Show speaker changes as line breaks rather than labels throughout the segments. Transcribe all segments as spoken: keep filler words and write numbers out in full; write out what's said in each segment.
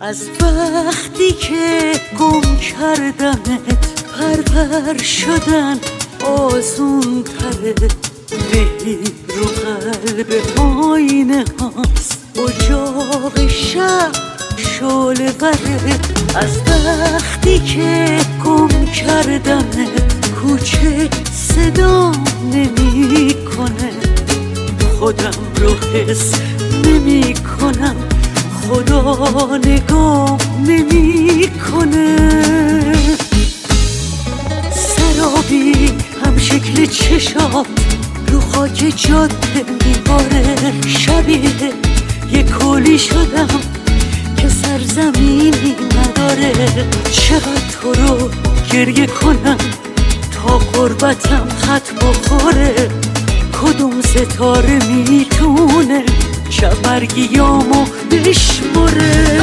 از وقتی که گم کردمت پرپر شدن آسون تره، مهی رو قلب آینه هاست، اجاق شب شعله وره. از وقتی که گم کردمت کوچه صدا نمی کنه، خودم رو حس نمی کنم، خدا نگاه نمی کنه. سرابی هم شکل چشات رو خاک جاده میباره، شبیه یه کولی شدم که سرزمینی نداره. چقدر تو رو گریه کنم تا قربتم خط بخوره، کدوم ستاره میتونه شبرگیامو بشمره.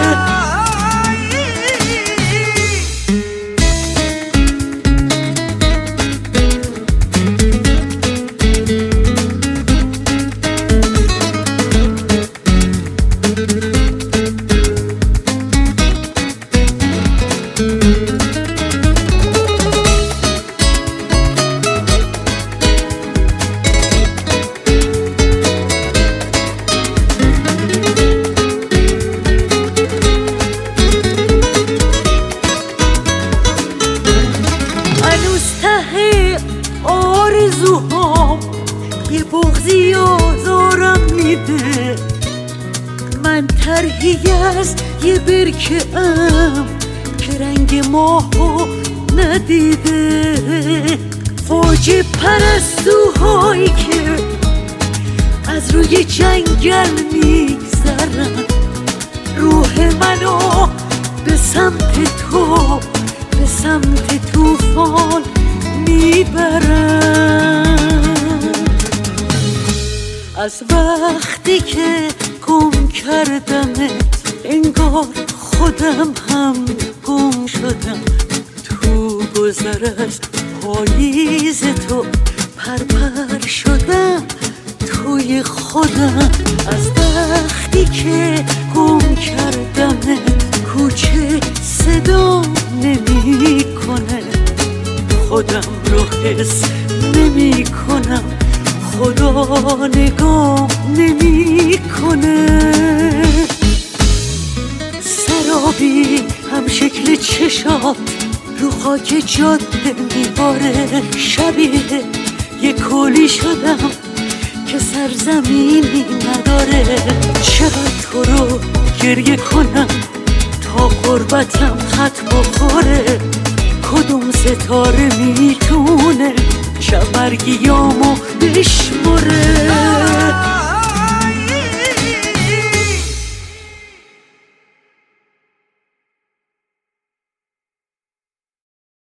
آرزوهام یه بغضی آزارم میده، من طرحی از یه برکه ام که رنگ ماهو ندیده. فوج پرستوهایی که از روی جنگل میگذرن، روح منو به سمت تو به سمت طوفان میبرم. از وقتی که گم کردمت انگار خودم هم گم شدم، تو گذر از پاییز تو پرپر شدم توی خودم. از وقتی که گم کردمت کوچه صدا نمی کنه، خودم رو حس نمی کنم، خدا نگاه نمی کنه. سرابی هم شکل چشات رو خاک جاده میباره، شبیه یه کولی شدم که سرزمینی نداره. چقدر تو رو گریه کنم تا قربتم خط بخوره، کدوم ستاره میتونه شبرگیامو بشمره.